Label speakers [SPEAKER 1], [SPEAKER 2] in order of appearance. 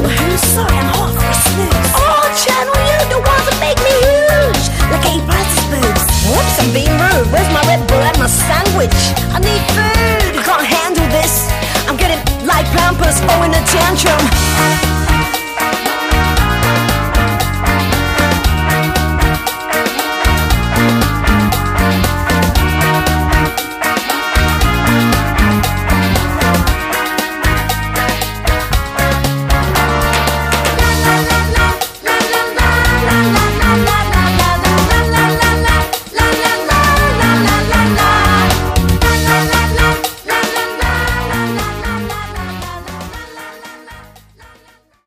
[SPEAKER 1] Who's sorry, I'm hot for a snooze. Oh, channel you, the ones that make me huge, like a Brad's boobs. Whoops, I'm being rude. Where's my Red Bull and my sandwich? I need food, you can't handle this. I'm getting like Pampers, oh in a tantrum.